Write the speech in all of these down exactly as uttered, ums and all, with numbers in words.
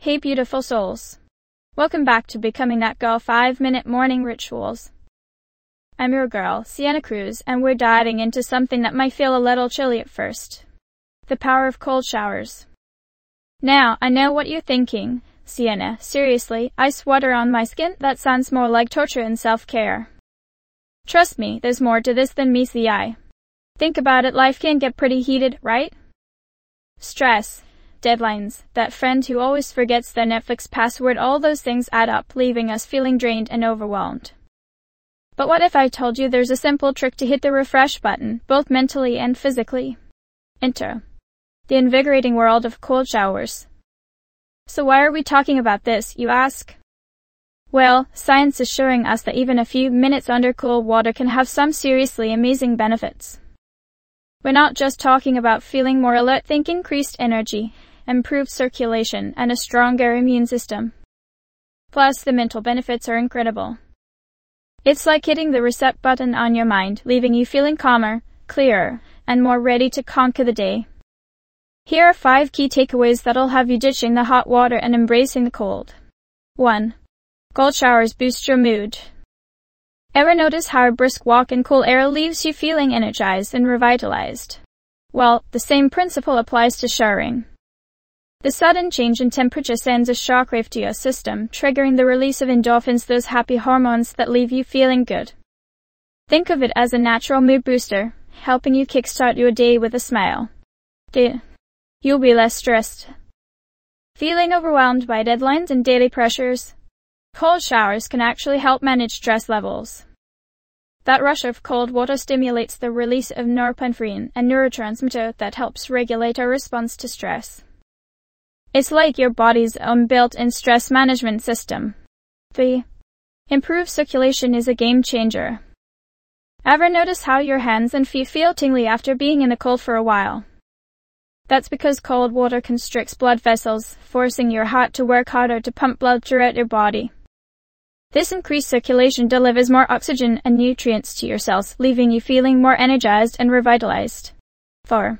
Hey beautiful souls. Welcome back to Becoming That Girl five minute Morning Rituals. I'm your girl, Sienna Cruz, and we're diving into something that might feel a little chilly at first. The power of cold showers. Now, I know what you're thinking. Sienna, seriously, ice water on my skin? That sounds more like torture than self-care. Trust me, there's more to this than meets the eye. Think about it, life can get pretty heated, right? Stress, deadlines, that friend who always forgets their Netflix password, all those things add up, leaving us feeling drained and overwhelmed. But what if I told you there's a simple trick to hit the refresh button, both mentally and physically? Enter the invigorating world of cold showers. So why are we talking about this, you ask? Well, science is showing us that even a few minutes under cool water can have some seriously amazing benefits. We're not just talking about feeling more alert, think increased energy, improved circulation, and a stronger immune system. Plus, the mental benefits are incredible. It's like hitting the reset button on your mind, leaving you feeling calmer, clearer, and more ready to conquer the day. Here are five key takeaways that'll have you ditching the hot water and embracing the cold. one. Cold showers boost your mood. Ever notice how a brisk walk in cool air leaves you feeling energized and revitalized? Well, the same principle applies to showering. The sudden change in temperature sends a shockwave to your system, triggering the release of endorphins, those happy hormones that leave you feeling good. Think of it as a natural mood booster, helping you kickstart your day with a smile. two. You'll be less stressed. Feeling overwhelmed by deadlines and daily pressures? Cold showers can actually help manage stress levels. That rush of cold water stimulates the release of norepinephrine, a neurotransmitter that helps regulate our response to stress. It's like your body's own built-in stress management system. three. Improved circulation is a game changer. Ever notice how your hands and feet feel tingly after being in the cold for a while? That's because cold water constricts blood vessels, forcing your heart to work harder to pump blood throughout your body. This increased circulation delivers more oxygen and nutrients to your cells, leaving you feeling more energized and revitalized. four.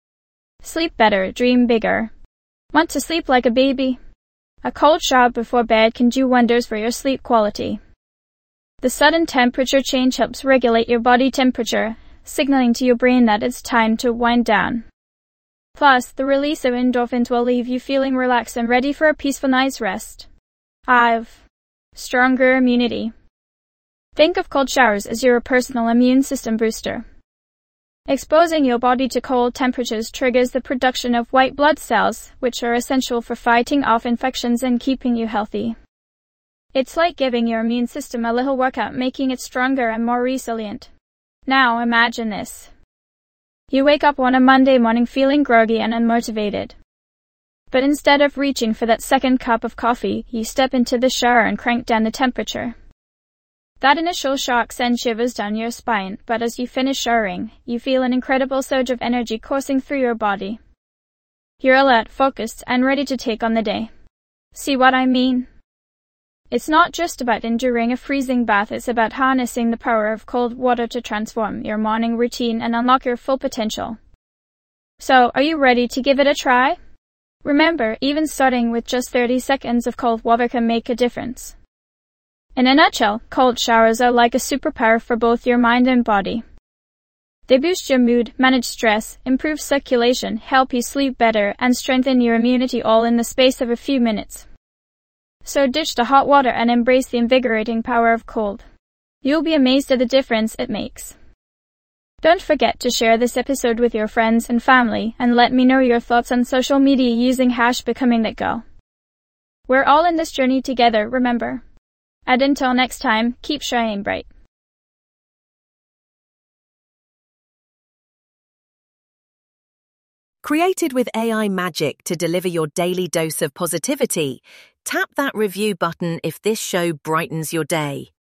Sleep better, dream bigger. Want to sleep like a baby? A cold shower before bed can do wonders for your sleep quality. The sudden temperature change helps regulate your body temperature, signaling to your brain that it's time to wind down. Plus, the release of endorphins will leave you feeling relaxed and ready for a peaceful night's rest. five. Stronger immunity. Think of cold showers as your personal immune system booster. Exposing your body to cold temperatures triggers the production of white blood cells, which are essential for fighting off infections and keeping you healthy. It's like giving your immune system a little workout, making it stronger and more resilient. Now imagine this. You wake up on a Monday morning feeling groggy and unmotivated. But instead of reaching for that second cup of coffee, you step into the shower and crank down the temperature. That initial shock sends shivers down your spine, but as you finish showering, you feel an incredible surge of energy coursing through your body. You're alert, focused, and ready to take on the day. See what I mean? It's not just about enduring a freezing bath, it's about harnessing the power of cold water to transform your morning routine and unlock your full potential. So, are you ready to give it a try? Remember, even starting with just thirty seconds of cold water can make a difference. In a nutshell, cold showers are like a superpower for both your mind and body. They boost your mood, manage stress, improve circulation, help you sleep better, and strengthen your immunity, all in the space of a few minutes. So ditch the hot water and embrace the invigorating power of cold. You'll be amazed at the difference it makes. Don't forget to share this episode with your friends and family, and let me know your thoughts on social media using hash Becoming That Girl. We're all in this journey together, remember. And until next time, keep shining bright. Created with A I magic to deliver your daily dose of positivity, tap that review button if this show brightens your day.